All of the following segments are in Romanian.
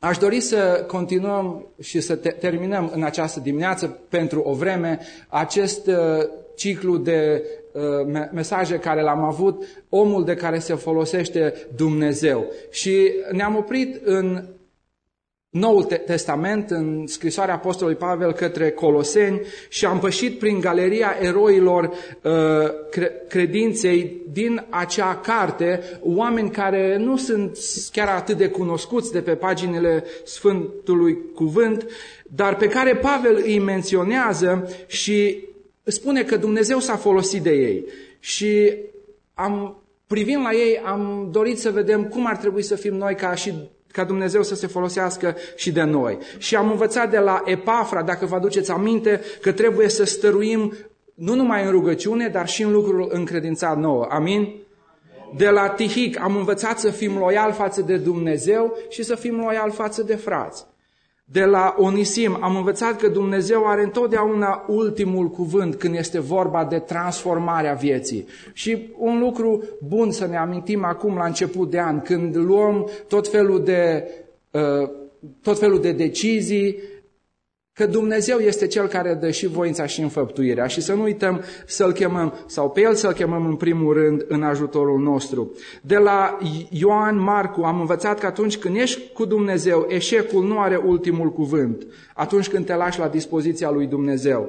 Aș dori să continuăm și să terminăm în această dimineață pentru o vreme acest ciclu de mesaje care l-am avut, omul de care se folosește Dumnezeu. Și ne-am oprit în Noul Testament, în scrisoarea Apostolului Pavel către Coloseni și am pășit prin galeria eroilor credinței din acea carte, oameni care nu sunt chiar atât de cunoscuți de pe paginile Sfântului Cuvânt, dar pe care Pavel îi menționează și spune că Dumnezeu s-a folosit de ei. Și privind la ei, am dorit să vedem cum ar trebui să fim noi ca Dumnezeu să se folosească și de noi. Și am învățat de la Epafra, dacă vă aduceți aminte, că trebuie să stăruim nu numai în rugăciune, dar și în lucrul încredințat nouă. Amin? De la Tihic am învățat să fim loiali față de Dumnezeu și să fim loiali față de frați. De la Onisim am învățat că Dumnezeu are întotdeauna ultimul cuvânt când este vorba de transformarea vieții. Și un lucru bun să ne amintim acum la început de an, când luăm tot felul de decizii, că Dumnezeu este Cel care dă și voința și înfăptuirea și să nu uităm să-L chemăm, sau pe El să-L chemăm în primul rând în ajutorul nostru. De la Ioan Marcu am învățat că atunci când ești cu Dumnezeu, eșecul nu are ultimul cuvânt, atunci când te lași la dispoziția lui Dumnezeu.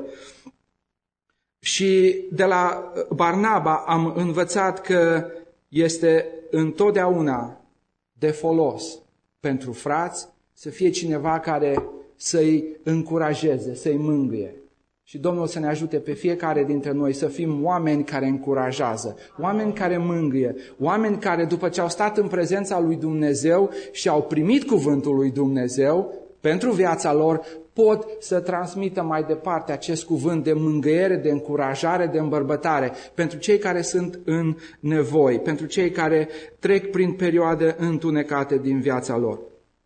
Și de la Barnaba am învățat că este întotdeauna de folos pentru frați să fie cineva care să-i încurajeze, să-i mângâie. Și Domnul să ne ajute pe fiecare dintre noi să fim oameni care încurajează, oameni care mângâie, oameni care după ce au stat în prezența lui Dumnezeu și au primit cuvântul lui Dumnezeu pentru viața lor, pot să transmită mai departe acest cuvânt de mângâiere, de încurajare, de îmbărbătare pentru cei care sunt în nevoi, pentru cei care trec prin perioade întunecate din viața lor.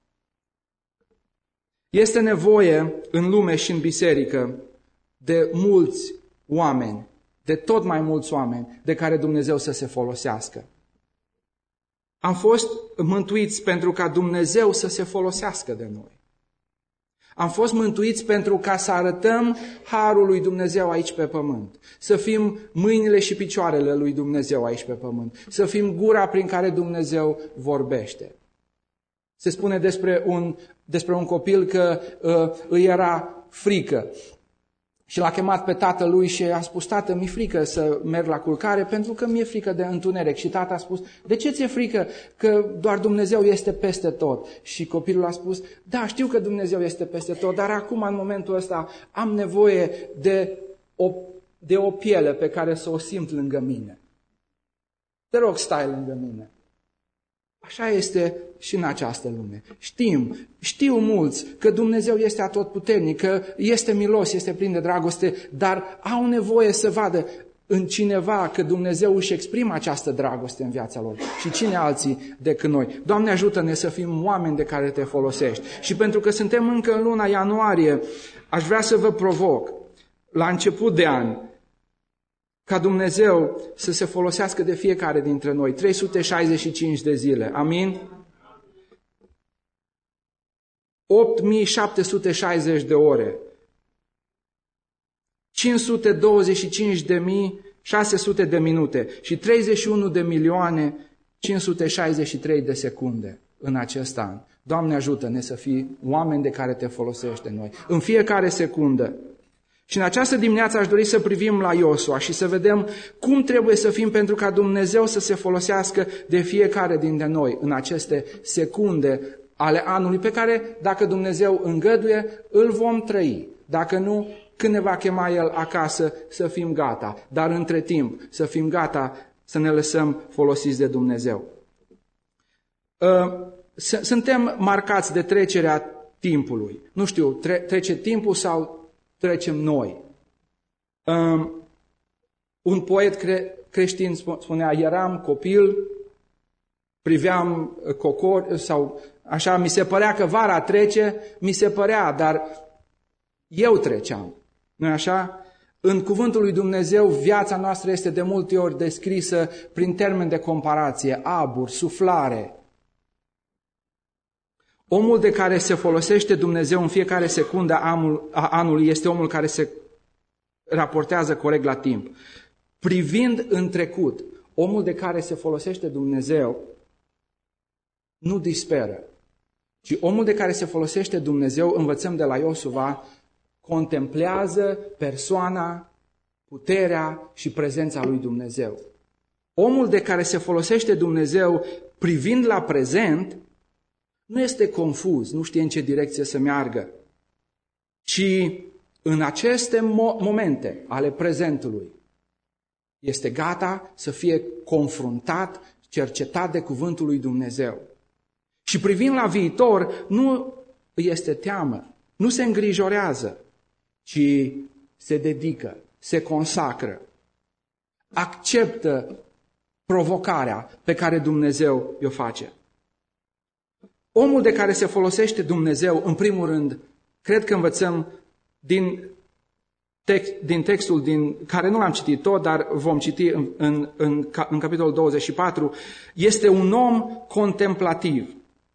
Este nevoie în lume și în biserică de mulți oameni, de tot mai mulți oameni de care Dumnezeu să se folosească. Am fost mântuiți pentru ca Dumnezeu să se folosească de noi. Am fost mântuiți pentru ca să arătăm harul lui Dumnezeu aici pe pământ, să fim mâinile și picioarele lui Dumnezeu aici pe pământ, să fim gura prin care Dumnezeu vorbește. Se spune despre un copil că îi era frică și l-a chemat pe tatălui și a spus: tată, mi-e frică să merg la culcare pentru că mi-e frică de întuneric. Și tata a spus: de ce ți-e frică? Că doar Dumnezeu este peste tot. Și copilul a spus: da, știu că Dumnezeu este peste tot, dar acum, în momentul ăsta, am nevoie de o piele pe care să o simt lângă mine. Te rog, stai lângă mine. Așa este și în această lume. Știu mulți că Dumnezeu este atotputernic, că este milos, este plin de dragoste, dar au nevoie să vadă în cineva că Dumnezeu își exprimă această dragoste în viața lor. Și cine alții decât noi? Doamne, ajută-ne să fim oameni de care Te folosești. Și pentru că suntem încă în luna ianuarie, aș vrea să vă provoc, la început de an, ca Dumnezeu să se folosească de fiecare dintre noi. 365 de zile. Amin? 8760 de ore. 525.600 de minute și 31.563.000 de secunde în acest an. Doamne, ajută-ne să fim oameni de care Te folosești de noi. În fiecare secundă. Și în această dimineață aș dori să privim la Iosua și să vedem cum trebuie să fim pentru ca Dumnezeu să se folosească de fiecare dintre noi în aceste secunde ale anului pe care, dacă Dumnezeu îngăduie, îl vom trăi. Dacă nu, când ne va chema El acasă, să fim gata. Dar între timp, să fim gata să ne lăsăm folosiți de Dumnezeu. Suntem marcați de trecerea timpului. Nu știu, trece timpul sau trecem noi. Un poet creștin spunea: eram copil, priveam cocori sau așa, mi se părea că vara trece, dar eu treceam. Nu-i așa? În cuvântul lui Dumnezeu, viața noastră este de multe ori descrisă prin termeni de comparație: abur, suflare. Omul de care se folosește Dumnezeu în fiecare secundă a anului este omul care se raportează corect la timp. Privind în trecut, omul de care se folosește Dumnezeu nu disperă, ci omul de care se folosește Dumnezeu, învățăm de la Iosua, contemplează persoana, puterea și prezența lui Dumnezeu. Omul de care se folosește Dumnezeu privind la prezent nu este confuz, nu știe în ce direcție să meargă, ci în aceste momente ale prezentului este gata să fie confruntat, cercetat de cuvântul lui Dumnezeu. Și privind la viitor, nu îi este teamă, nu se îngrijorează, ci se dedică, se consacră, acceptă provocarea pe care Dumnezeu o face. Omul de care se folosește Dumnezeu, în primul rând, cred că învățăm din textul care nu l-am citit tot, dar vom citi în capitolul 24, este un om contemplativ.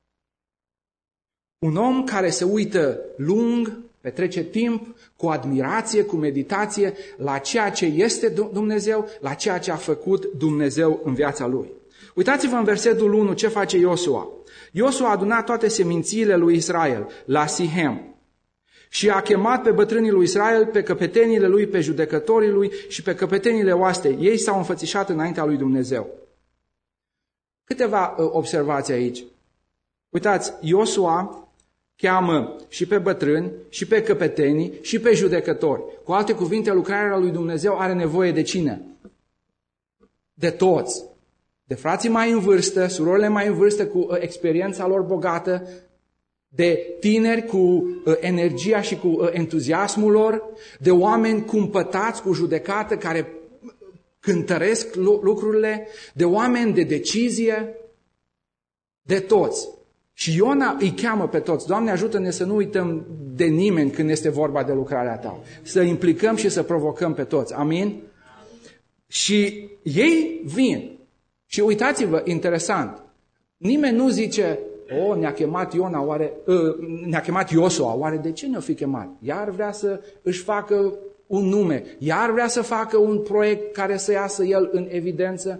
Un om care se uită lung, petrece timp cu admirație, cu meditație la ceea ce este Dumnezeu, la ceea ce a făcut Dumnezeu în viața lui. Uitați-vă în versetul 1 ce face Iosua. Iosua a adunat toate semințiile lui Israel la Sihem și a chemat pe bătrânii lui Israel, pe căpetenile lui, pe judecătorii lui și pe căpetenile oastei. Ei s-au înfățișat înaintea lui Dumnezeu. Câteva observații aici. Uitați, Iosua cheamă și pe bătrâni, și pe căpetenii, și pe judecători. Cu alte cuvinte, lucrarea lui Dumnezeu are nevoie de cine? De toți. De frații mai în vârstă, surorile mai în vârstă cu experiența lor bogată, de tineri cu energia și cu entuziasmul lor, de oameni cumpătați cu judecată care cântăresc lucrurile, de oameni de decizie, de toți. Și Iona îi cheamă pe toți. Doamne, ajută-ne să nu uităm de nimeni când este vorba de lucrarea Ta. Să implicăm și să provocăm pe toți. Amin? Și ei vin. Și uitați-vă, interesant, nimeni nu zice, ne-a chemat ne-a chemat Iosua, oare de ce ne-o fi chemat? Iar vrea să își facă un nume, iar vrea să facă un proiect care să iasă el în evidență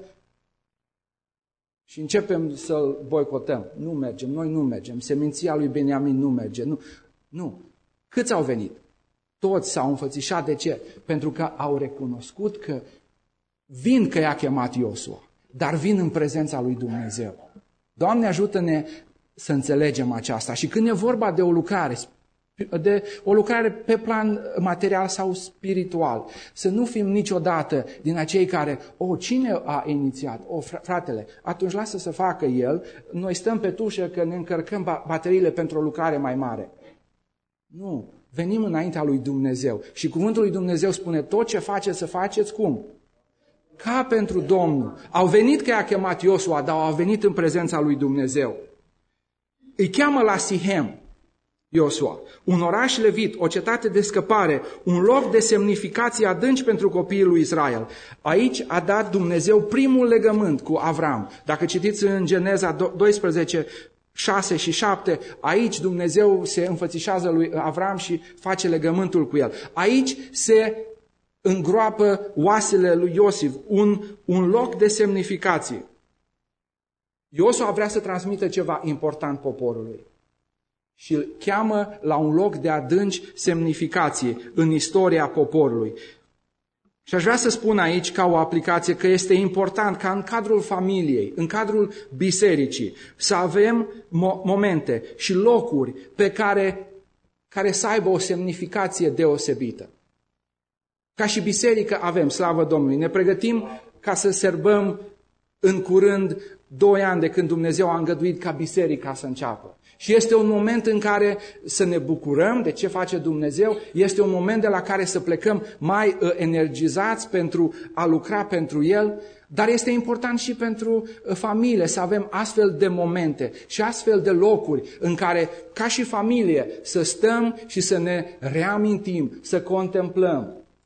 și începem să-l boicotăm. Nu mergem, noi nu mergem, seminția lui Beniamin nu merge. Nu. Câți au venit? Toți s-au înfățișat. De ce? Pentru că au recunoscut că vin că i-a chemat Iosua, dar vin în prezența lui Dumnezeu. Doamne, ajută-ne să înțelegem aceasta. Și când e vorba de o lucrare pe plan material sau spiritual, să nu fim niciodată din acei care, cine a inițiat? Fratele, atunci lasă să facă el, noi stăm pe tușă că ne încărcăm bateriile pentru o lucrare mai mare. Nu, venim înaintea lui Dumnezeu și cuvântul lui Dumnezeu spune, tot ce faceți să faceți cum? Ca pentru Domnul. Au venit că i-a chemat Iosua, dar au venit în prezența lui Dumnezeu. Îi cheamă la Sihem, Iosua, un oraș levit, o cetate de scăpare, un loc de semnificație adânci pentru copiii lui Israel. Aici a dat Dumnezeu primul legământ cu Avram. Dacă citiți în Geneza 12, 6 și 7, aici Dumnezeu se înfățișează lui Avram și face legământul cu el. Aici se îngroapă oasele lui Iosif, un loc de semnificație. Iosua vrea să transmită ceva important poporului și îl cheamă la un loc de adânci semnificație în istoria poporului. Și aș vrea să spun aici, ca o aplicație, că este important ca în cadrul familiei, în cadrul bisericii, să avem momente și locuri pe care să aibă o semnificație deosebită. Ca și biserică avem, slavă Domnului, ne pregătim ca să sărbăm în curând 2 ani de când Dumnezeu a îngăduit ca biserica să înceapă. Și este un moment în care să ne bucurăm de ce face Dumnezeu, este un moment de la care să plecăm mai energizați pentru a lucra pentru El, dar este important și pentru familie să avem astfel de momente și astfel de locuri în care, ca și familie, să stăm și să ne reamintim, să contemplăm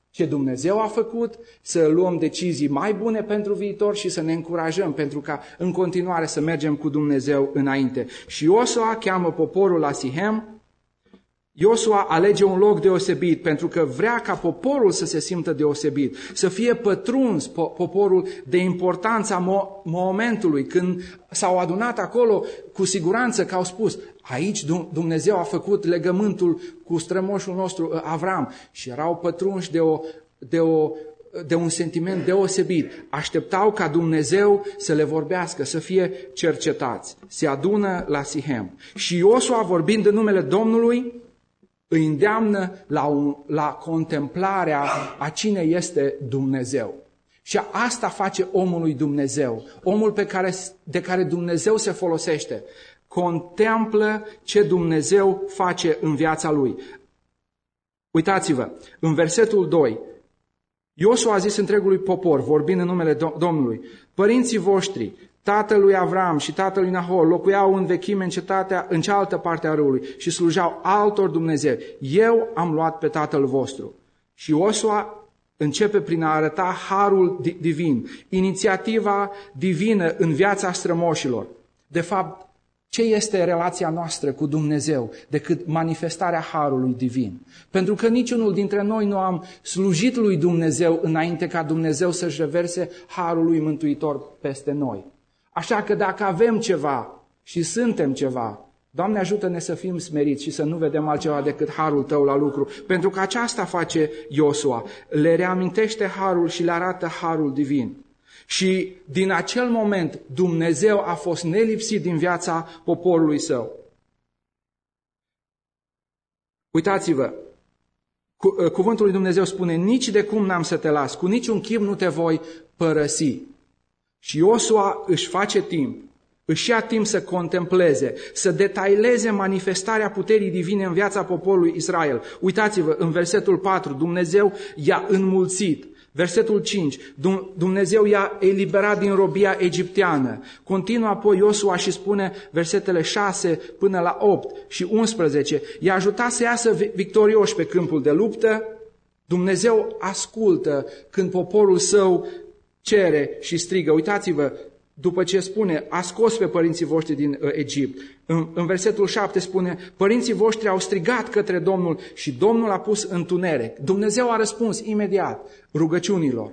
ce Dumnezeu a făcut, să luăm decizii mai bune pentru viitor și să ne încurajăm pentru ca în continuare să mergem cu Dumnezeu înainte. Și Iosua cheamă poporul la Sihem. Iosua alege un loc deosebit pentru că vrea ca poporul să se simtă deosebit, să fie pătruns poporul de importanța momentului. Când s-au adunat acolo, cu siguranță că au spus, aici Dumnezeu a făcut legământul cu strămoșul nostru Avram și erau pătrunși de un sentiment deosebit. Așteptau ca Dumnezeu să le vorbească, să fie cercetați. Se adună la Sihem. Și Iosua, vorbind în numele Domnului, îi îndeamnă la contemplarea a cine este Dumnezeu. Și asta face omul lui Dumnezeu, omul de care Dumnezeu se folosește. Contemplă ce Dumnezeu face în viața lui. Uitați-vă, în versetul 2, Iosua a zis întregului popor, vorbind în numele Domnului, părinții voștri, tatălui Avram și tatălui Nahor locuiau în vechime în cealaltă parte a râului și slujau altor Dumnezei. Eu am luat pe tatăl vostru. Și Iosua începe prin a arăta harul divin, inițiativa divină în viața strămoșilor. De fapt, ce este relația noastră cu Dumnezeu decât manifestarea harului divin? Pentru că niciunul dintre noi nu am slujit lui Dumnezeu înainte ca Dumnezeu să-și reverse harul lui mântuitor peste noi. Așa că dacă avem ceva și suntem ceva, Doamne ajută-ne să fim smeriți și să nu vedem altceva decât harul Tău la lucru. Pentru că aceasta face Iosua. Le reamintește harul și le arată harul divin. Și din acel moment Dumnezeu a fost nelipsit din viața poporului Său. Uitați-vă, cuvântul lui Dumnezeu spune, nici de cum n-am să te las, cu niciun chip nu te voi părăsi. Și Iosua își face timp, își ia timp să contempleze, să detaileze manifestarea puterii divine în viața poporului Israel. Uitați-vă, în versetul 4, Dumnezeu i-a înmulțit. Versetul 5, Dumnezeu i-a eliberat din robia egipteană. Continuă apoi Iosua și spune versetele 6 până la 8 și 11, i-a ajutat să iasă victorioși pe câmpul de luptă. Dumnezeu ascultă când poporul său cere și strigă. Uitați-vă, după ce spune, a scos pe părinții voștri din Egipt. În versetul 7 spune, părinții voștri au strigat către Domnul și Domnul a pus întuneric. Dumnezeu a răspuns imediat rugăciunilor.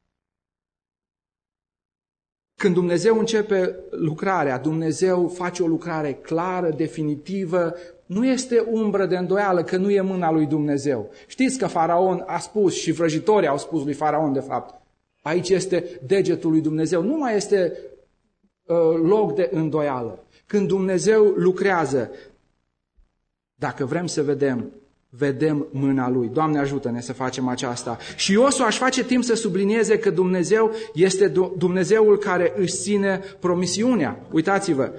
Când Dumnezeu începe lucrarea, Dumnezeu face o lucrare clară, definitivă, nu este umbră de îndoială că nu e mâna lui Dumnezeu. Știți că Faraon a spus și vrăjitorii au spus lui Faraon de fapt, aici este degetul lui Dumnezeu, nu mai este loc de îndoială. Când Dumnezeu lucrează, dacă vrem să vedem mâna Lui. Doamne ajută-ne să facem aceasta. Și Iosua își face timp să sublinieze că Dumnezeu este Dumnezeul care își ține promisiunea. Uitați-vă,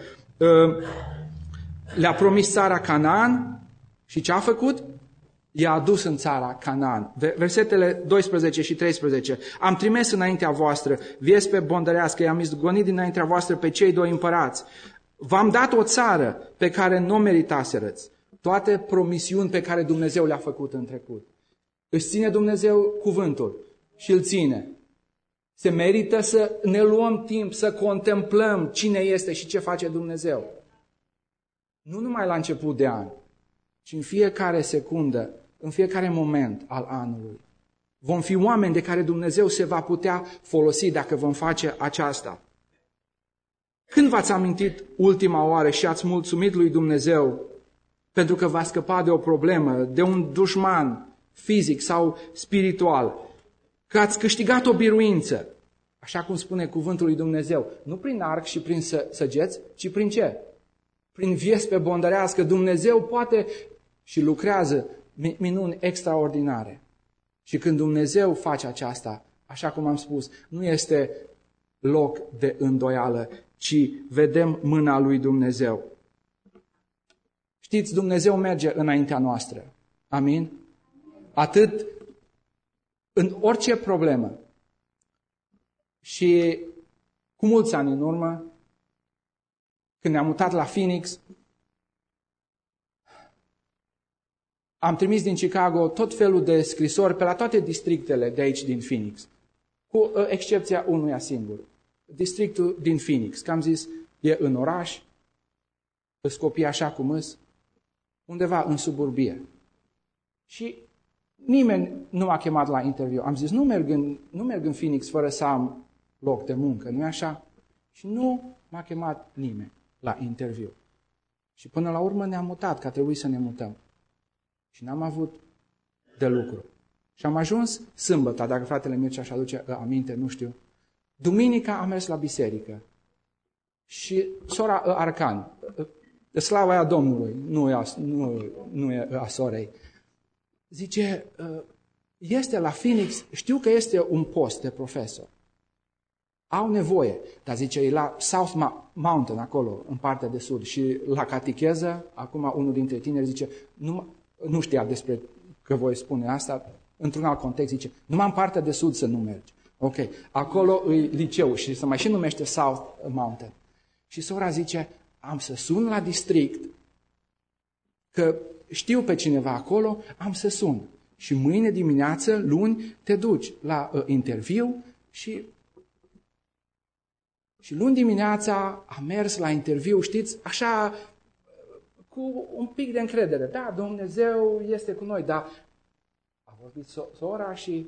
le-a promis țara Canaan și ce a făcut? I-a adus în țara Canaan. Versetele 12 și 13. Am trimis înaintea voastră vieste bondărească, i-am izgonit dinaintea voastră pe cei doi împărați. V-am dat o țară pe care nu o meritaserăți. Toate promisiuni pe care Dumnezeu le-a făcut în trecut. Își ține Dumnezeu cuvântul și îl ține. Se merită să ne luăm timp să contemplăm cine este și ce face Dumnezeu. Nu numai la început de an, ci în fiecare secundă, în fiecare moment al anului. Vom fi oameni de care Dumnezeu se va putea folosi dacă vom face aceasta. Când v-ați amintit ultima oară și ați mulțumit lui Dumnezeu pentru că v-a scăpat de o problemă, de un dușman fizic sau spiritual, că ați câștigat o biruință, așa cum spune cuvântul lui Dumnezeu, nu prin arc și prin săgeți, ci prin ce? Prin vieste bondărească. Dumnezeu poate și lucrează minuni extraordinare. Și când Dumnezeu face aceasta, așa cum am spus, nu este loc de îndoială, ci vedem mâna lui Dumnezeu. Știți, Dumnezeu merge înaintea noastră. Amin? Atât în orice problemă. Și cu mulți ani în urmă, când ne-am mutat la Phoenix, am trimis din Chicago tot felul de scrisori pe la toate districtele de aici din Phoenix, cu excepția unuia singur. Districtul din Phoenix, că am zis, e în oraș, îs copii așa cum îs, undeva în suburbie. Și nimeni nu m-a chemat la interviu. Am zis, nu merg în Phoenix fără să am loc de muncă, nu-i așa? Și nu m-a chemat nimeni la interviu. Și până la urmă ne-am mutat, că a trebuit să ne mutăm. Și n-am avut de lucru. Și am ajuns sâmbătă, dacă fratele Mircea își aduce aminte, nu știu. Duminica am mers la biserică. Și sora Arcan, slava aia Domnului, nu e a sorei, zice, este la Phoenix, știu că este un post de profesor. Au nevoie, dar zice, e la South Mountain, acolo, în partea de sud. Și la catecheză, acum unul dintre tineri zice, nu știa despre că voi spune asta, într-un alt context zice, numai în partea de sud să nu mergi. Ok, acolo e liceu și se mai și numește South Mountain. Și sora zice, am să sun la district, că știu pe cineva acolo, am să sun. Și mâine dimineață, luni, te duci la interviu și luni dimineața am mers la interviu, știți, așa, cu un pic de încredere. Da, Dumnezeu este cu noi, dar a vorbit sora și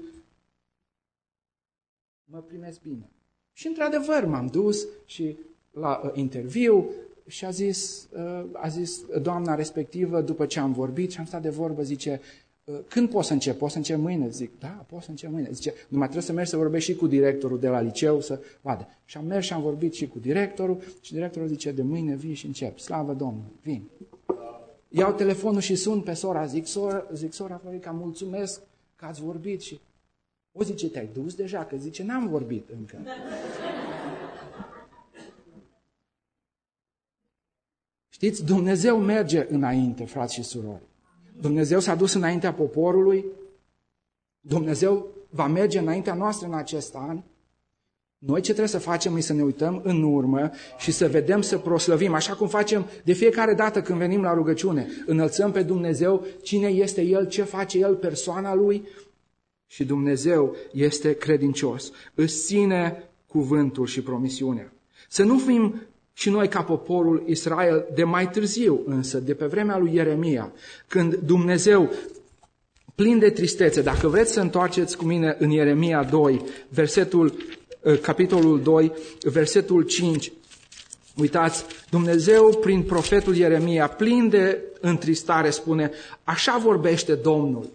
mă primesc bine. Și într-adevăr m-am dus și la interviu și a zis doamna respectivă, după ce am vorbit și am stat de vorbă, zice, când poți să încep? Poți să încep mâine? Zic, da, poți să încep mâine. Zice, numai trebuie să mergi să vorbești și cu directorul de la liceu să vadă. Și am mers și am vorbit și cu directorul și directorul zice, de mâine vii și încep. Slavă Domnului, vin. Iau telefonul și sun pe sora, zic, sora Florica, mulțumesc că ați vorbit și... O, zice, te-ai dus deja? Că zice, n-am vorbit încă. Știți, Dumnezeu merge înainte, frați și surori. Dumnezeu s-a dus înaintea poporului, Dumnezeu va merge înaintea noastră în acest an. Noi ce trebuie să facem e să ne uităm în urmă și să vedem, să proslăvim, așa cum facem de fiecare dată când venim la rugăciune. Înălțăm pe Dumnezeu, cine este El, ce face El, persoana Lui, și Dumnezeu este credincios. Îți ține cuvântul și promisiunea. Să nu fim și noi ca poporul Israel de mai târziu, însă, de pe vremea lui Ieremia, când Dumnezeu, plin de tristețe, dacă vreți să întoarceți cu mine în Ieremia 2, capitolul 2, versetul 5, uitați, Dumnezeu prin profetul Ieremia, plin de întristare, spune, așa vorbește Domnul.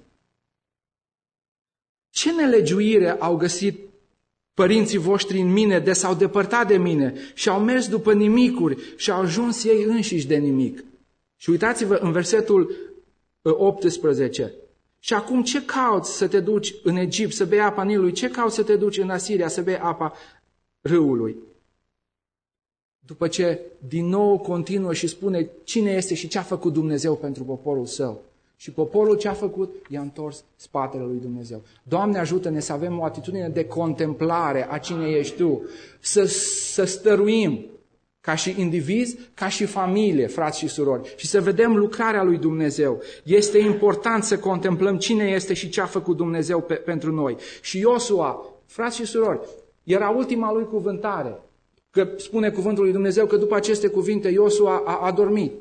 Ce nelegiuire au găsit părinții voștri în mine, de s-au depărtat de mine și au mers după nimicuri și au ajuns ei înșiși de nimic. Și uitați-vă în versetul 18. Și acum ce cauți să te duci în Egipt să bei apa Nilului? Ce cauți să te duci în Asiria să bei apa râului? După ce din nou continuă și spune cine este și ce a făcut Dumnezeu pentru poporul său. Și poporul ce a făcut? I-a întors spatele lui Dumnezeu. Doamne, ajută-ne să avem o atitudine de contemplare a cine ești Tu, să stăruim ca și indivizi, ca și familie, frați și surori, și să vedem lucrarea lui Dumnezeu. Este important să contemplăm cine este și ce a făcut Dumnezeu pentru noi. Și Iosua, frați și surori, era ultima lui cuvântare, că spune cuvântul lui Dumnezeu că după aceste cuvinte Iosua a dormit.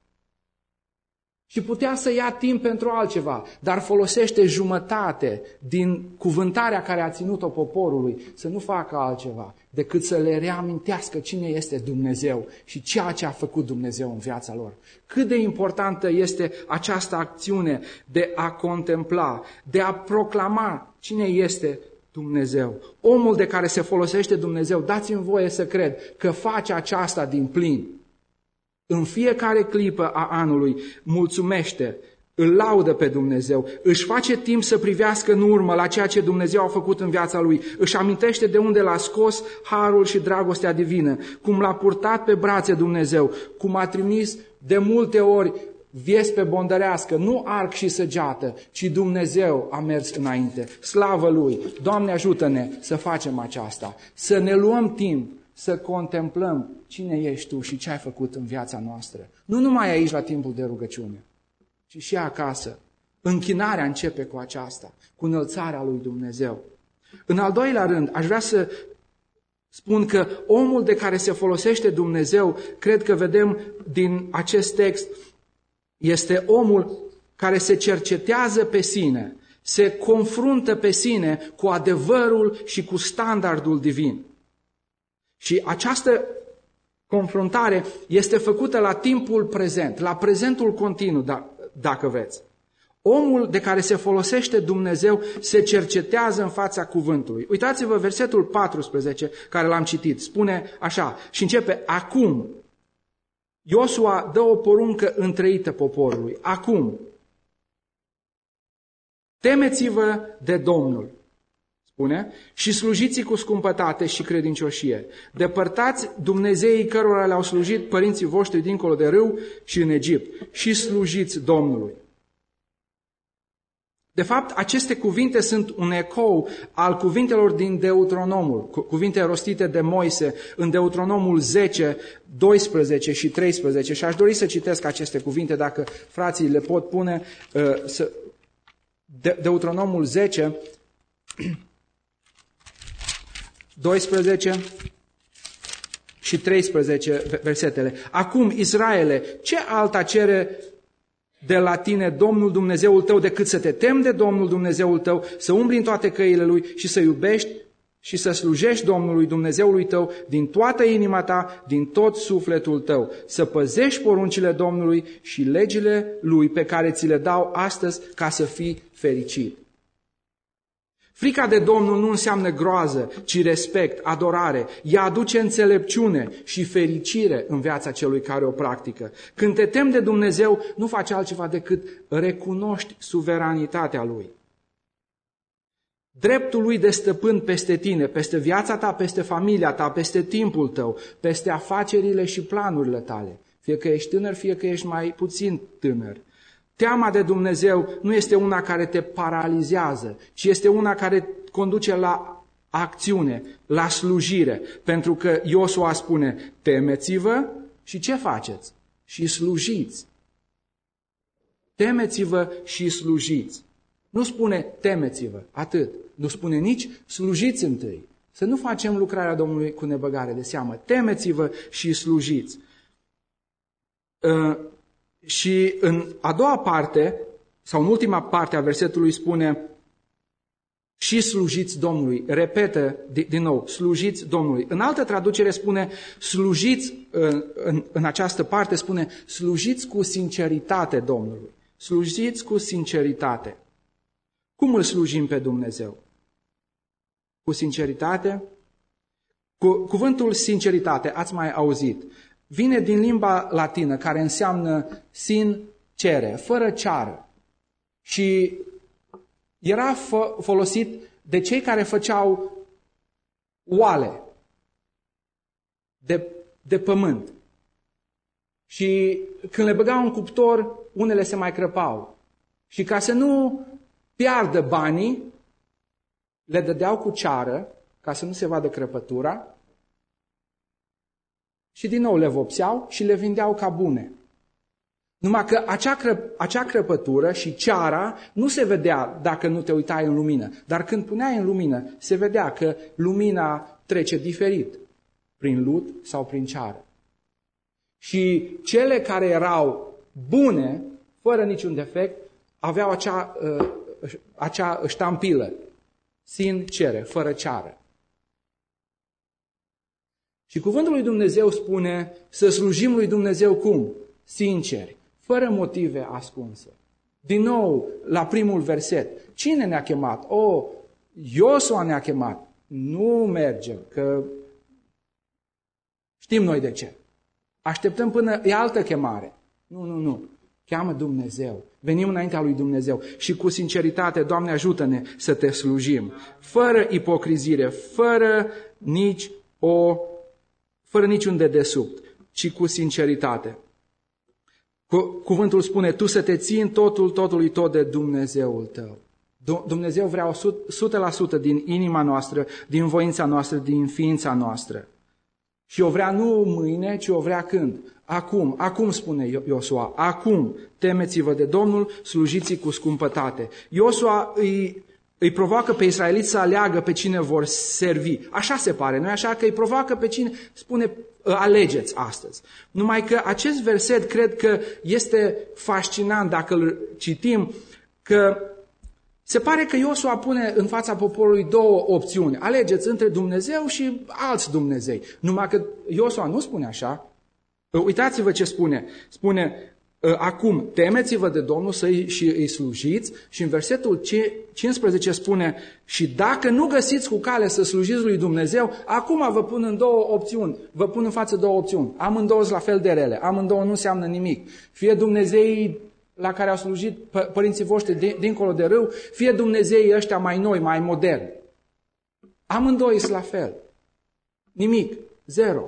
Și putea să ia timp pentru altceva, dar folosește jumătate din cuvântarea care a ținut-o poporului să nu facă altceva decât să le reamintească cine este Dumnezeu și ceea ce a făcut Dumnezeu în viața lor. Cât de importantă este această acțiune de a contempla, de a proclama cine este Dumnezeu. Omul de care se folosește Dumnezeu, dați-mi voie să cred că face aceasta din plin. În fiecare clipă a anului mulțumește, îl laudă pe Dumnezeu, își face timp să privească în urmă la ceea ce Dumnezeu a făcut în viața lui, își amintește de unde l-a scos harul și dragostea divină, cum l-a purtat pe brațe Dumnezeu, cum a trimis de multe ori vieste bondărească, nu arc și săgeată, ci Dumnezeu a mers înainte. Slavă Lui! Doamne, ajută-ne să facem aceasta, să ne luăm timp, să contemplăm cine ești Tu și ce ai făcut în viața noastră. Nu numai aici la timpul de rugăciune, ci și acasă, Închinarea începe cu aceasta, cu înălțarea lui Dumnezeu. În al doilea rând, aș vrea să spun că omul de care se folosește Dumnezeu, cred că vedem din acest text, este omul care se cercetează pe sine, se confruntă pe sine cu adevărul și cu standardul divin. Și această confruntare este făcută la timpul prezent, la prezentul continuu, dacă vreți. Omul de care se folosește Dumnezeu se cercetează în fața cuvântului. Uitați-vă versetul 14 care l-am citit. Spune așa și începe: acum Iosua dă o poruncă întreită poporului. Acum temeți-vă de Domnul, spune, și slujiți cu scumpătate și credincioșie. Depărtați dumnezeii cărora le-au slujit părinții voștri dincolo de râu și în Egipt și slujiți Domnului. De fapt, aceste cuvinte sunt un ecou al cuvintelor din Deuteronomul, cuvinte rostite de Moise în Deuteronomul 10, 12 și 13. Și aș dori să citesc aceste cuvinte, dacă frații le pot pune. Deuteronomul 10, 12 și 13 versetele. Acum, Israele, ce alta cere de la tine Domnul Dumnezeul tău decât să te temi de Domnul Dumnezeul tău, să umbli în toate căile Lui și să iubești și să slujești Domnului Dumnezeului tău din toată inima ta, din tot sufletul tău, să păzești poruncile Domnului și legile Lui pe care ți le dau astăzi ca să fii fericit. Frica de Domnul nu înseamnă groază, ci respect, adorare. Ea aduce înțelepciune și fericire în viața celui care o practică. Când te temi de Dumnezeu, nu faci altceva decât recunoști suveranitatea Lui. Dreptul Lui de stăpân peste tine, peste viața ta, peste familia ta, peste timpul tău, peste afacerile și planurile tale. Fie că ești tânăr, fie că ești mai puțin tânăr. Teama de Dumnezeu nu este una care te paralizează, ci este una care conduce la acțiune, la slujire. Pentru că Iosua spune: temeți-vă și ce faceți? Și slujiți. Temeți-vă și slujiți. Nu spune temeți-vă, atât. Nu spune nici slujiți întâi. Să nu facem lucrarea Domnului cu nebăgare de seamă. Temeți-vă și slujiți. Și în a doua parte, sau în ultima parte a versetului spune: și slujiți Domnului. Repetă din nou: slujiți Domnului. În altă traducere spune slujiți, în această parte spune slujiți cu sinceritate Domnului. Slujiți cu sinceritate. Cum îl slujim pe Dumnezeu? Cu sinceritate? Cuvântul sinceritate, ați mai auzit, vine din limba latină, care înseamnă sincere, fără ceară. Și era folosit de cei care făceau oale de pământ. Și când le băgau în cuptor, unele se mai crăpau. Și ca să nu piardă banii, le dădeau cu ceară, ca să nu se vadă crăpătura, și din nou le vopseau și le vindeau ca bune. Numai că acea crăpătură și ceara nu se vedea dacă nu te uitai în lumină. Dar când puneai în lumină, se vedea că lumina trece diferit, prin lut sau prin ceară. Și cele care erau bune, fără niciun defect, aveau acea ștampilă, sincere, fără ceară. Și cuvântul lui Dumnezeu spune să slujim lui Dumnezeu cum? Sinceri, fără motive ascunse. Din nou, la primul verset, cine ne-a chemat? Iosua ne-a chemat. Nu mergem, că știm noi de ce. Așteptăm până e altă chemare. Nu. Cheamă Dumnezeu. Venim înaintea lui Dumnezeu și cu sinceritate, Doamne, ajută-ne să te slujim. Fără ipocrizire, fără niciun dedesubt, ci cu sinceritate. Cuvântul spune: tu să te ții în totului tot de Dumnezeul tău. Dumnezeu vrea 100% din inima noastră, din voința noastră, din ființa noastră. Și o vrea nu mâine, ci o vrea când? Acum spune Iosua, acum temeți-vă de Domnul, slujiți-i cu scumpătate. Iosua îi provoacă pe israeliți să aleagă pe cine vor servi. Așa se pare, nu-i așa? Că îi provoacă pe cine, spune, alegeți astăzi. Numai că acest verset cred că este fascinant dacă îl citim, că se pare că Iosua pune în fața poporului două opțiuni. Alegeți între Dumnezeu și alți Dumnezei. Numai că Iosua nu spune așa. Uitați-vă ce spune. Spune, acum temeți-vă de Domnul și îi slujiți. Și în versetul 15 spune, și dacă nu găsiți cu cale să slujiți lui Dumnezeu, acum vă pun în două opțiuni. Vă pun în față două opțiuni. Amândouă sunt la fel de rele. Amândouă nu înseamnă nimic. Fie Dumnezeii la care au slujit părinții voștri dincolo de râu, fie Dumnezeii ăștia mai noi, mai moderni. Amândouă sunt la fel. Nimic. Zero.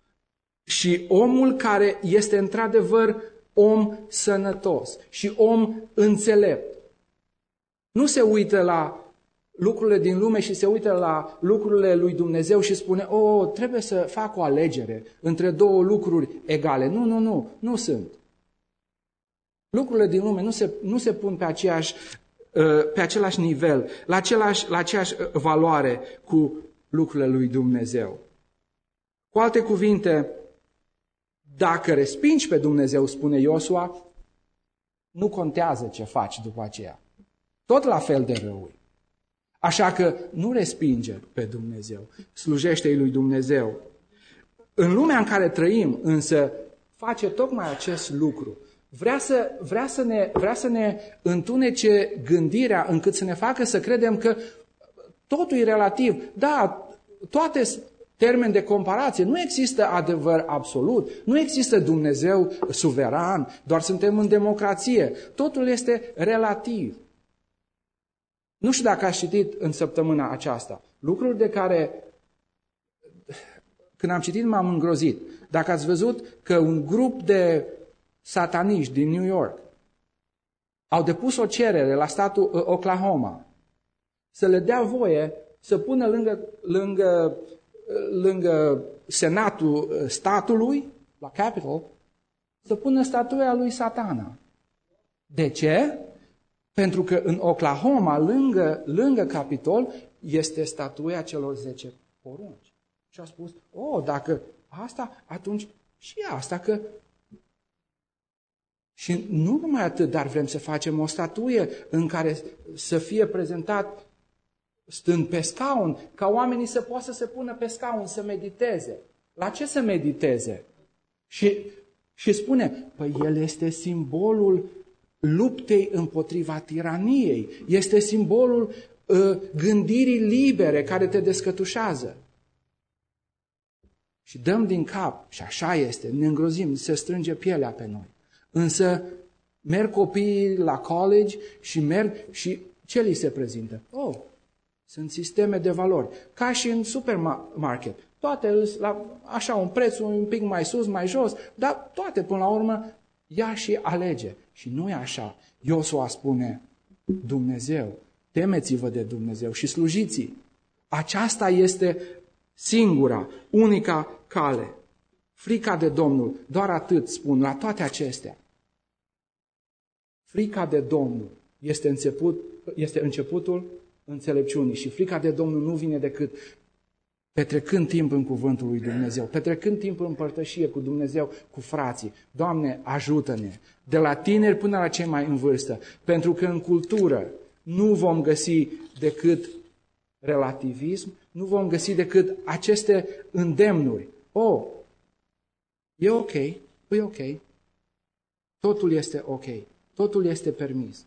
Și omul care este într-adevăr om sănătos și om înțelept, nu se uită la lucrurile din lume și se uită la lucrurile lui Dumnezeu și spune, trebuie să fac o alegere între două lucruri egale. Nu sunt. Lucrurile din lume nu se pun pe același nivel, la aceeași valoare cu lucrurile lui Dumnezeu. Cu alte cuvinte, dacă respingi pe Dumnezeu, spune Iosua, nu contează ce faci după aceea. Tot la fel de rău. Așa că nu respinge pe Dumnezeu, slujește-i lui Dumnezeu. În lumea în care trăim, însă, face tocmai acest lucru. Vrea să ne întunece gândirea încât să ne facă să credem că totul e relativ. Da, toate termeni de comparație. Nu există adevăr absolut. Nu există Dumnezeu suveran. Doar suntem în democrație. Totul este relativ. Nu știu dacă ați citit în săptămâna aceasta lucruri de care, când am citit, m-am îngrozit. Dacă ați văzut că un grup de sataniști din New York au depus o cerere la statul Oklahoma să le dea voie să pună lângă senatul statului, la Capitol, să pună statuia lui Satana. De ce? Pentru că în Oklahoma, lângă Capitol, este statuia celor 10 porunci. Și a spus, dacă asta, atunci și asta, că... Și nu numai atât, dar vrem să facem o statuie în care să fie prezentat stând pe scaun, ca oamenii să poată să se pună pe scaun, să mediteze. La ce să mediteze? Și spune, el este simbolul luptei împotriva tiraniei, este simbolul gândirii libere care te descătușează. Și dăm din cap, și așa este, ne îngrozim, se strânge pielea pe noi. Însă merg copiii la college și ce li se prezintă? Sunt sisteme de valori, ca și în supermarket. Toate așa, un preț un pic mai sus, mai jos, dar toate până la urmă ia și alege. Și nu e așa. Iosua spune, Dumnezeu, temeți-vă de Dumnezeu și slujiți-i. Aceasta este singura, unica cale. Frica de Domnul, doar atât spun, la toate acestea. Frica de Domnul este începutul înțelepciunii și frica de Domnul nu vine decât petrecând timp în cuvântul lui Dumnezeu, petrecând timp în împărtășie cu Dumnezeu, cu frații. Doamne, ajută-ne, de la tineri până la cei mai în vârstă, pentru că în cultură nu vom găsi decât relativism, nu vom găsi decât aceste îndemnuri. E ok, e ok, totul este ok, totul este permis.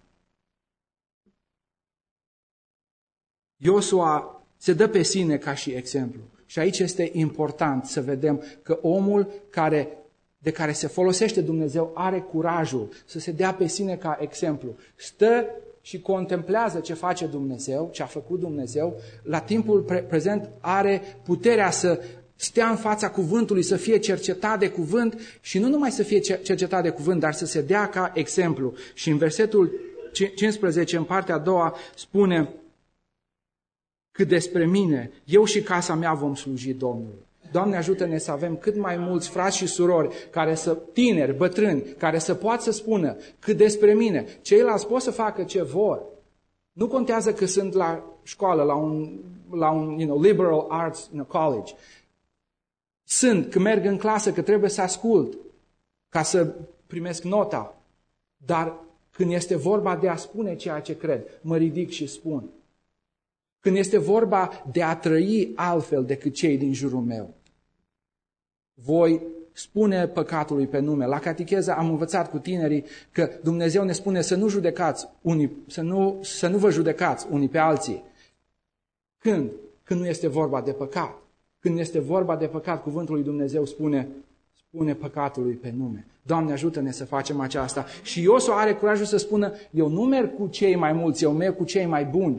Iosua se dă pe sine ca și exemplu. Și aici este important să vedem că omul de care se folosește Dumnezeu are curajul să se dea pe sine ca exemplu. Stă și contemplează ce face Dumnezeu, ce a făcut Dumnezeu. La timpul prezent are puterea să stea în fața cuvântului, să fie cercetat de cuvânt și nu numai să fie cercetat de cuvânt, dar să se dea ca exemplu. Și în versetul 15, în partea a doua, spune: cât despre mine, eu și casa mea vom sluji Domnului. Doamne, ajută-ne să avem cât mai mulți frați și surori, tineri, bătrâni, care să poată să spună cât despre mine. Ceilalți pot să facă ce vor. Nu contează că sunt la școală, la un liberal arts college. Că merg în clasă, că trebuie să ascult ca să primesc nota. Dar când este vorba de a spune ceea ce cred, mă ridic și spun. Când este vorba de a trăi altfel decât cei din jurul meu, voi spune păcatului pe nume. La catecheză am învățat cu tinerii că Dumnezeu ne spune să nu judecați să nu vă judecați unii pe alții. Când? Când nu este vorba de păcat. Când este vorba de păcat, cuvântul lui Dumnezeu spune păcatului pe nume. Doamne, ajută-ne să facem aceasta. Și Iosua are curajul să spună, eu nu merg cu cei mai mulți, eu merg cu cei mai buni.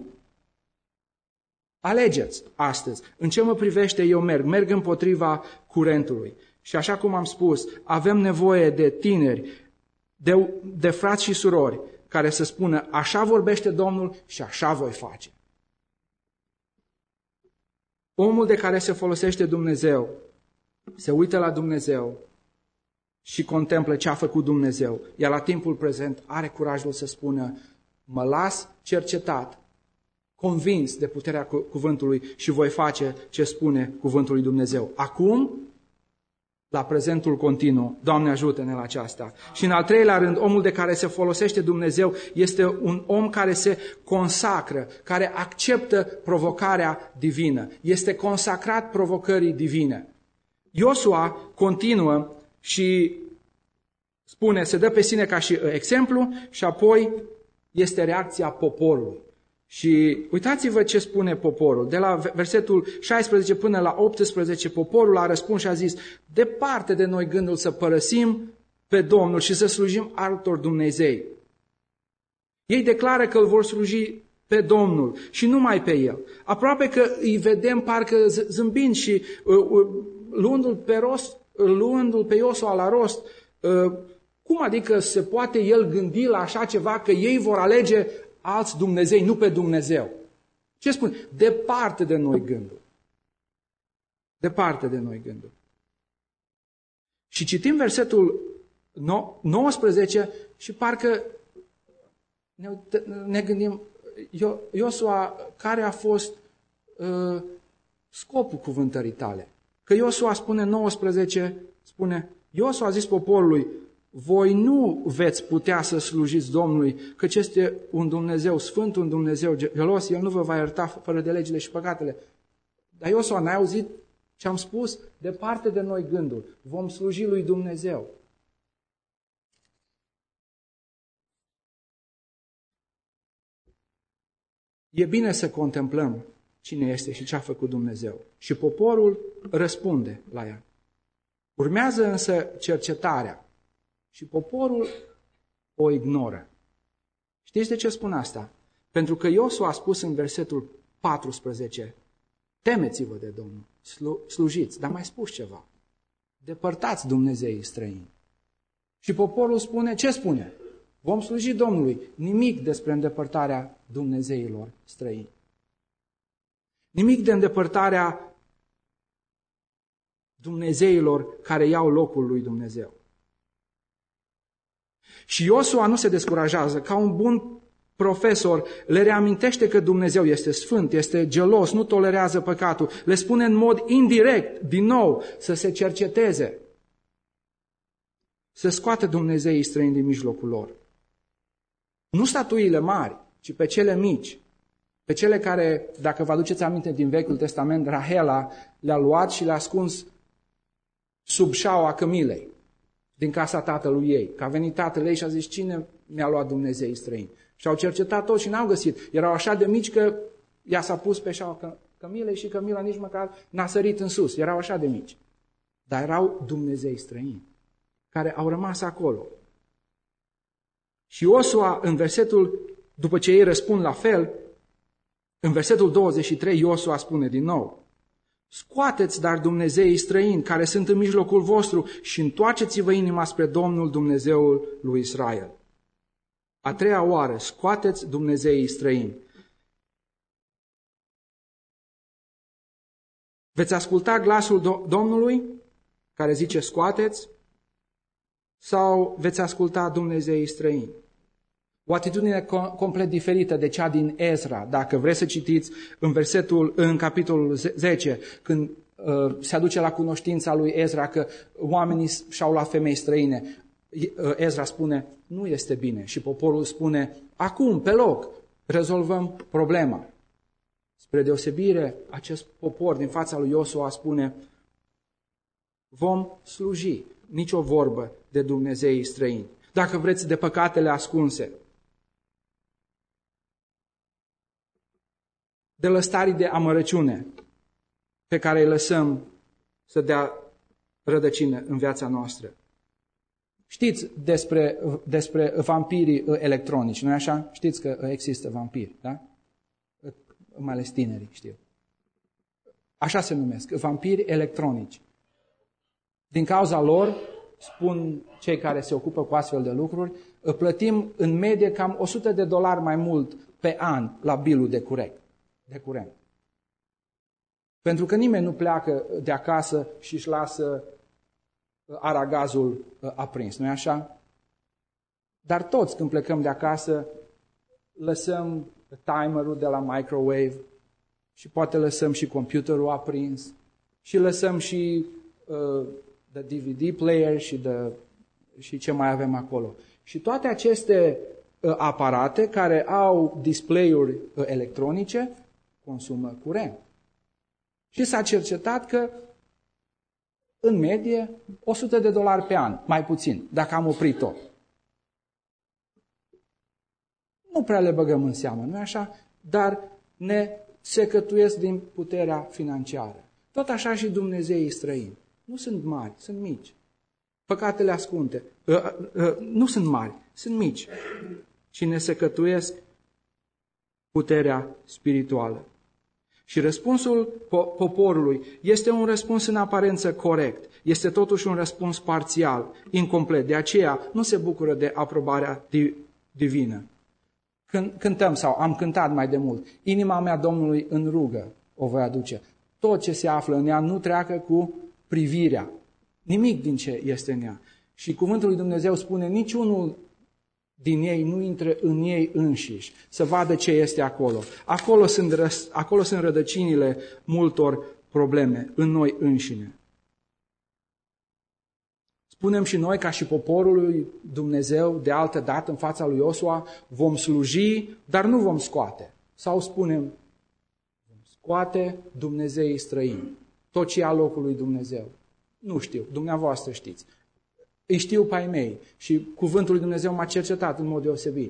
Alegeți astăzi. În ce mă privește, eu merg împotriva curentului. Și așa cum am spus, avem nevoie de tineri, de frați și surori, care să spună, așa vorbește Domnul și așa voi face. Omul de care se folosește Dumnezeu, se uită la Dumnezeu și contemplă ce a făcut Dumnezeu. Iar la timpul prezent are curajul să spună, mă las cercetat, convins de puterea cuvântului și voi face ce spune cuvântul lui Dumnezeu. Acum, la prezentul continuu, Doamne ajută-ne la aceasta. Și în al treilea rând, omul de care se folosește Dumnezeu este un om care se consacră, care acceptă provocarea divină. Este consacrat provocării divine. Iosua continuă și spune, se dă pe sine ca și exemplu și apoi este reacția poporului. Și uitați-vă ce spune poporul. De la versetul 16 până la 18, poporul a răspuns și a zis, departe de noi gândul să părăsim pe Domnul și să slujim altor Dumnezei. Ei declară că îl vor sluji pe Domnul și numai pe El. Aproape că îi vedem parcă zâmbind și luându-l pe Iosua la rost. Cum adică se poate el gândi la așa ceva că ei vor alege alți Dumnezei, nu pe Dumnezeu? Ce spune? Departe de noi gândul. Departe de noi gândul. Și citim versetul 19 și parcă ne gândim, Iosua, care a fost scopul cuvântării tale? Că Iosua spune 19, spune, Iosua a zis poporului, voi nu veți putea să slujiți Domnului, căci este un Dumnezeu sfânt, un Dumnezeu gelos, El nu vă va ierta fără de legile și păcatele. Dar Iosua, n-ai auzit ce am spus? Departe de noi gândul, vom sluji lui Dumnezeu. E bine să contemplăm cine este și ce a făcut Dumnezeu. Și poporul răspunde la ea. Urmează însă cercetarea. Și poporul o ignoră. Știți de ce spun asta? Pentru că Iosua a spus în versetul 14, temeți-vă de Domnul, slujiți, dar mai spus ceva. Depărtați Dumnezeii străini. Și poporul spune, ce spune? Vom sluji Domnului. Nimic despre îndepărtarea Dumnezeilor străini. Nimic de îndepărtarea Dumnezeilor care iau locul lui Dumnezeu. Și Iosua nu se descurajează, ca un bun profesor, le reamintește că Dumnezeu este sfânt, este gelos, nu tolerează păcatul, le spune în mod indirect, din nou, să se cerceteze, să scoată Dumnezeii străini din mijlocul lor. Nu statuile mari, ci pe cele mici, pe cele care, dacă vă aduceți aminte din Vechiul Testament, Rahela le-a luat și le-a ascuns sub șaua cămilei, din casa tatălui ei. Că a venit tatăl ei și a zis, cine mi-a luat Dumnezeii străini? Și au cercetat tot și n-au găsit. Erau așa de mici că ea s-a pus pe șaua cămilei și cămila nici măcar n-a sărit în sus. Erau așa de mici. Dar erau Dumnezei străini, care au rămas acolo. Și Iosua, în versetul, după ce ei răspund la fel, în versetul 23, Iosua spune din nou, scoateți dar Dumnezeii străini care sunt în mijlocul vostru și întoarceți-vă inima spre Domnul Dumnezeul lui Israel. A treia oară, scoateți Dumnezeii străini. Veți asculta glasul Domnului care zice scoateți sau veți asculta dumnezeii străini? O atitudine complet diferită de cea din Ezra. Dacă vreți să citiți în capitolul 10, când se aduce la cunoștința lui Ezra că oamenii și-au luat femei străine, Ezra spune, nu este bine. Și poporul spune, acum, pe loc, rezolvăm problema. Spre deosebire, acest popor din fața lui Iosua spune, vom sluji, nicio vorbă de dumnezeii străini. Dacă vreți, de păcatele ascunse, de lăstarii de amărăciune pe care îi lăsăm să dea rădăcină în viața noastră. Știți despre vampirii electronici, nu-i așa? Știți că există vampiri, da? Mai ales tinerii știu. Așa se numesc, vampiri electronici. Din cauza lor, spun cei care se ocupă cu astfel de lucruri, plătim în medie cam $100 mai mult pe an la bilul de curent. Pentru că nimeni nu pleacă de acasă și își lasă aragazul aprins, nu-i așa? Dar toți când plecăm de acasă lăsăm timerul de la microwave și poate lăsăm și computerul aprins și lăsăm și the DVD player și ce mai avem acolo. Și toate aceste aparate care au display-uri electronice consumă curent. Și s-a cercetat că în medie $100 pe an, mai puțin, dacă am oprit tot. Nu prea le băgăm în seamă, nu-i așa? Dar ne secătuiesc din puterea financiară. Tot așa și dumnezeii străini. Nu sunt mari, sunt mici. Păcatele ascunse nu sunt mari, sunt mici. Și ne secătuiesc puterea spirituală. Și răspunsul poporului este un răspuns în aparență corect. Este totuși un răspuns parțial, incomplet. De aceea nu se bucură de aprobarea divină. Când cântăm sau am cântat mai de mult, inima mea Domnului în rugă o voi aduce. Tot ce se află în ea nu treacă cu privirea. Nimic din ce este în ea. Și cuvântul lui Dumnezeu spune, niciunul din ei nu intră în ei înșiși, să vadă ce este acolo. Acolo sunt rădăcinile multor probleme, în noi înșine. Spunem și noi, ca și poporul lui Dumnezeu, de altă dată, în fața lui Iosua, vom sluji, dar nu vom scoate. Sau spunem, vom scoate dumnezeii străini, tot ce ia locul lui Dumnezeu. Nu știu, dumneavoastră știți. Îi știu pe ai mei și cuvântul lui Dumnezeu m-a cercetat în mod deosebit.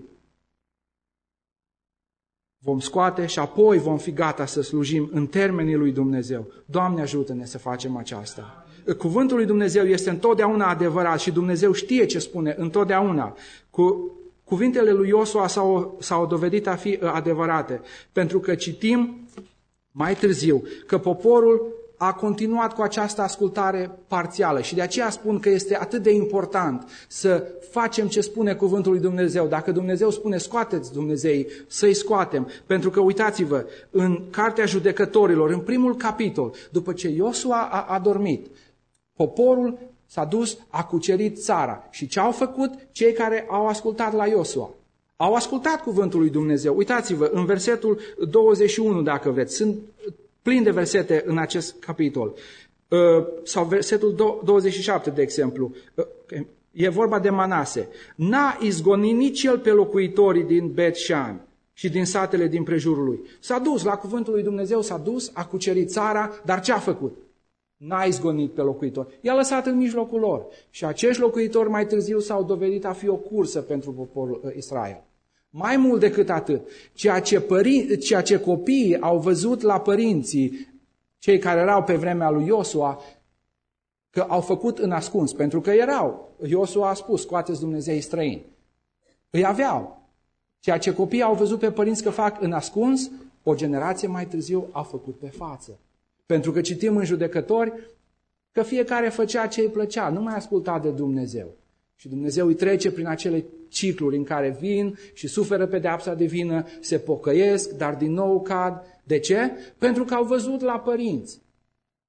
Vom scoate și apoi vom fi gata să slujim în termenii lui Dumnezeu. Doamne, ajută-ne să facem aceasta. Cuvântul lui Dumnezeu este întotdeauna adevărat și Dumnezeu știe ce spune întotdeauna. Cuvintele lui Iosua s-au dovedit a fi adevărate, pentru că citim mai târziu că poporul a continuat cu această ascultare parțială și de aceea spun că este atât de important să facem ce spune cuvântul lui Dumnezeu. Dacă Dumnezeu spune scoateți dumnezeii, să-i scoatem. Pentru că uitați-vă, în Cartea Judecătorilor, în primul capitol, după ce Iosua a dormit, poporul s-a dus, a cucerit țara. Și ce au făcut cei care au ascultat la Iosua? Au ascultat cuvântul lui Dumnezeu. Uitați-vă, în versetul 21, dacă vreți, sunt plin de versete în acest capitol. Sau versetul 27, de exemplu. E vorba de Manase. N-a izgonit nici el pe locuitorii din Bet-Shan și din satele din prejurul lui. S-a dus la cuvântul lui Dumnezeu, s-a dus, a cucerit țara, dar ce a făcut? N-a izgonit pe locuitori. I-a lăsat în mijlocul lor. Și acești locuitori mai târziu s-au dovedit a fi o cursă pentru poporul Israel. Mai mult decât atât, ceea ce copiii au văzut la părinții, cei care erau pe vremea lui Iosua, că au făcut în ascuns, pentru că Iosua a spus, scoateți dumnezeii străini. Îi aveau. Ceea ce copiii au văzut pe părinți că fac în ascuns, o generație mai târziu a făcut pe față. Pentru că citim în Judecători că fiecare făcea ce îi plăcea, nu mai asculta de Dumnezeu. Și Dumnezeu îi trece prin acele cicluri în care vin și suferă pedeapsa de vină, se pocăiesc, dar din nou cad. De ce? Pentru că au văzut la părinți.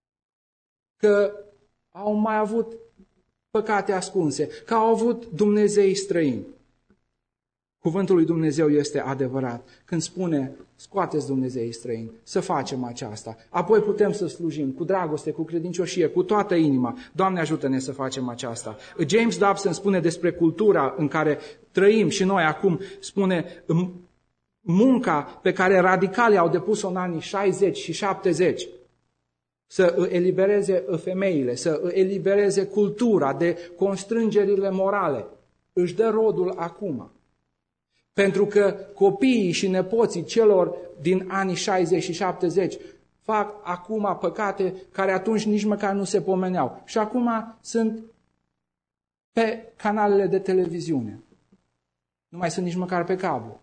că au mai avut păcate ascunse, că au avut dumnezei străini. Cuvântul lui Dumnezeu este adevărat. Când spune, scoateți dumnezeii străini, să facem aceasta. Apoi putem să slujim cu dragoste, cu credincioșie, cu toată inima. Doamne, ajută-ne să facem aceasta. James Dobson spune despre cultura în care trăim și noi acum, spune munca pe care radicalii au depus-o în anii 60 și 70, să elibereze femeile, să elibereze cultura de constrângerile morale, își dă rodul acum. Pentru că copiii și nepoții celor din anii 60 și 70 fac acum păcate care atunci nici măcar nu se pomeneau. Și acum sunt pe canalele de televiziune. Nu mai sunt nici măcar pe cablu.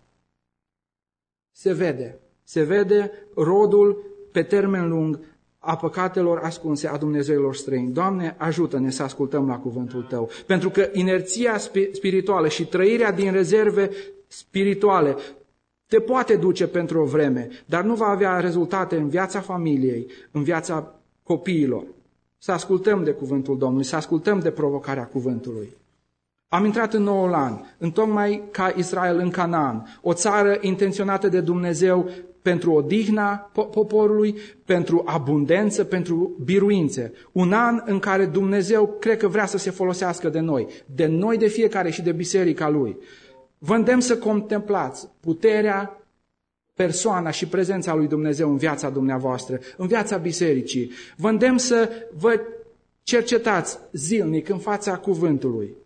Se vede rodul pe termen lung a păcatelor ascunse a dumnezeilor străini. Doamne, ajută-ne să ascultăm la cuvântul Tău. Pentru că inerția spirituală și trăirea din rezerve spirituale te poate duce pentru o vreme, dar nu va avea rezultate în viața familiei, în viața copiilor. Să ascultăm de cuvântul Domnului, să ascultăm de provocarea cuvântului. Am intrat în noul an, întocmai ca Israel în Canaan, o țară intenționată de Dumnezeu pentru odihna poporului, pentru abundență, pentru biruințe. Un an în care Dumnezeu cred că vrea să se folosească de noi de fiecare și de biserica Lui. Vă îndemn să contemplați puterea, persoana și prezența lui Dumnezeu în viața dumneavoastră, în viața bisericii. Vă îndemn să vă cercetați zilnic în fața cuvântului.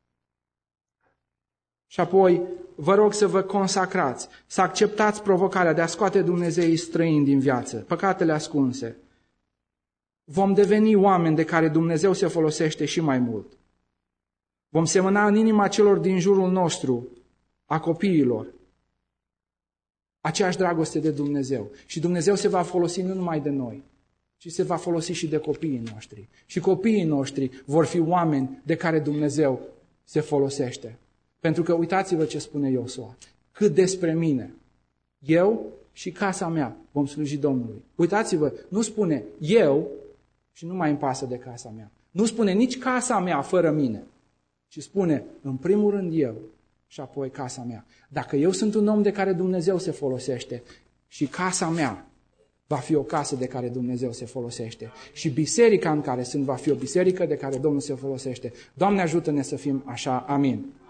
Și apoi vă rog să vă consacrați, să acceptați provocarea de a scoate dumnezeii străini din viață, păcatele ascunse. Vom deveni oameni de care Dumnezeu se folosește și mai mult. Vom semăna în inima celor din jurul nostru, a copiilor, aceeași dragoste de Dumnezeu. Și Dumnezeu se va folosi nu numai de noi, ci se va folosi și de copiii noștri. Și copiii noștri vor fi oameni de care Dumnezeu se folosește. Pentru că uitați-vă ce spune Iosua. Cât despre mine, eu și casa mea vom sluji Domnului. Uitați-vă, nu spune eu și nu mai îmi pasă de casa mea. Nu spune nici casa mea fără mine, ci spune în primul rând eu și apoi casa mea. Dacă eu sunt un om de care Dumnezeu se folosește și casa mea va fi o casă de care Dumnezeu se folosește și biserica în care sunt va fi o biserică de care Domnul se folosește. Doamne, ajută-ne să fim așa. Amin.